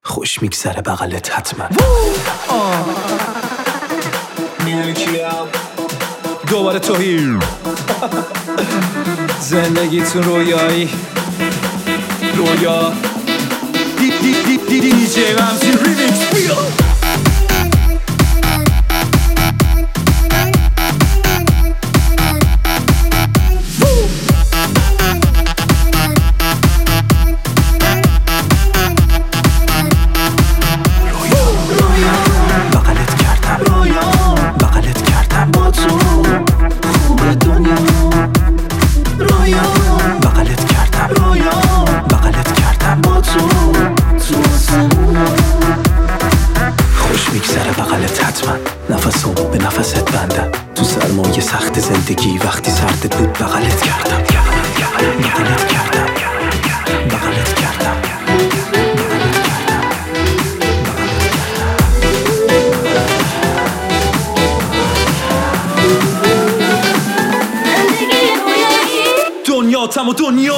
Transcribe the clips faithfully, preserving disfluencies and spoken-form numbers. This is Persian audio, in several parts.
خوش میگذره بغلت حتما. میدونی کیم؟ دوباره توهی زندگیتون رویایی رویا دی دی دی دی دی دی جی رمزی ریمیکس بیا. نفسم به نفست بندم تو سرمایه سخت زندگی وقتی سردت بود بغلت کردم بغلت کردم بغلت کردم دنیا تم و دنیا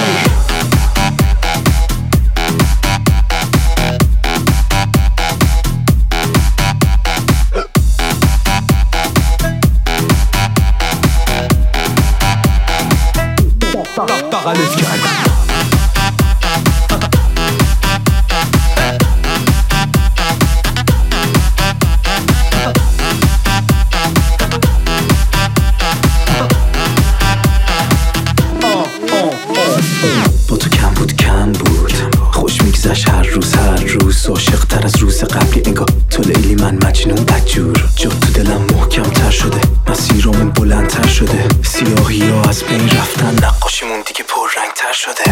بغلت کردم. با تو کم بود کم بود خوش میگذشت هر روز هر روز عاشق تر از روز قبلی انگار تو لیلی من مجنون بدجور جا تو دلم محکم تر شده مسیرامون بلندتر شده سیاهی ها از بین رفتن نقاشیمون دیگه پر رنگ تر شده.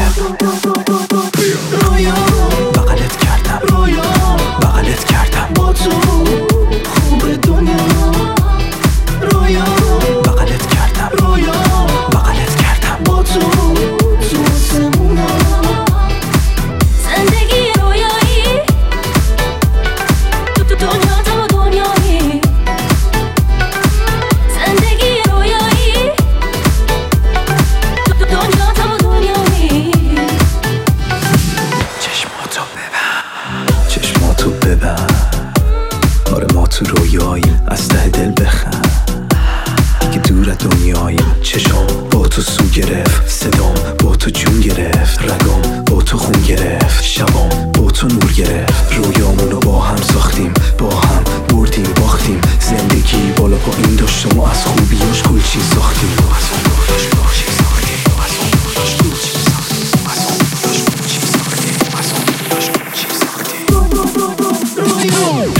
بغلت کردم بغلت کردم با تو خوب دنیا بغلت کردم بغلت کردم با تو تو آسمونا زندگی رویایی تو تو دنیا تم و دنیایی زندگی رویایی تو تو دنیا تم و دنیایی چشماتو ببن چشماتو ببن آره ما تو رویاییم از ته دل بخن که دور دنیاییم چشام با تو سو گرفت صدام با تو جون گرفت رگام با تو خون گرفت شبام با تو نور گرفت رویامونو با هم ساختیم با هم بردیم باختیم زندگی بالا پایین داشت و از خوبیاش کل چیز ساختیم از اون گفتاش کل چیز ساختیم از اون گفتاش کل چیز ساختیم از اون گفتاش کل چیز ساختیم از اون گفتاش کل چیز ساختیم.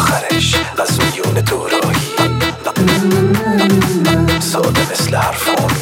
ساده مثل حرفان